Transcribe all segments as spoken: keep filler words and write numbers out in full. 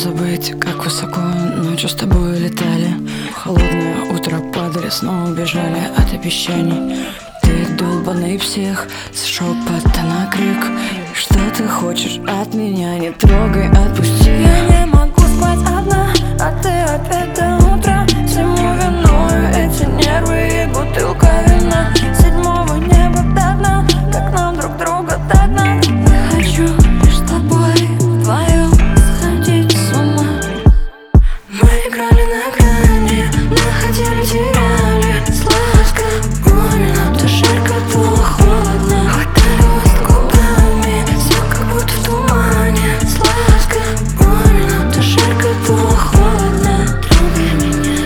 забыть, как высоко ночью с тобой летали. В холодное утро падали, снова убежали от обещаний. Ты долбаный псих, с шепота на крик. Что ты хочешь от меня? Не трогай, отпусти. Я не могу спать одна, а ты опять до утра. Всему виною эти нервы и бутылка вина. Седьмого неба до дна, как нам друг друга догнать. Я хочу лишь с тобой вдвоем сходить с ума. Мы играли на грани, находили, теряли. Сладко, больно, то жарко, то холодно. Хватали воздух губами, все как будто в тумане. Сладко, больно, то жарко, то холодно. Трогай меня.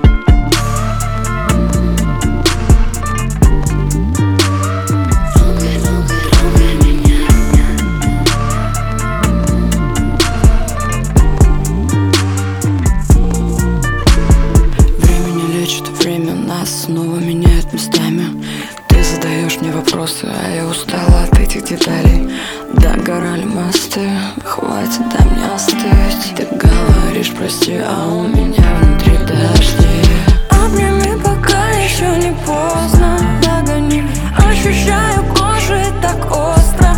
Трогай, трогай, трогай меня. Время не лечит, время нас снова меняет местами. Ты задаешь мне вопросы, а я устала от этих деталей. Догорали мосты, хватит, дай мне остыть. Ты говоришь прости, а у меня внутри дожди. Обними, пока еще не поздно. Догони, ощущаю кожей так остро.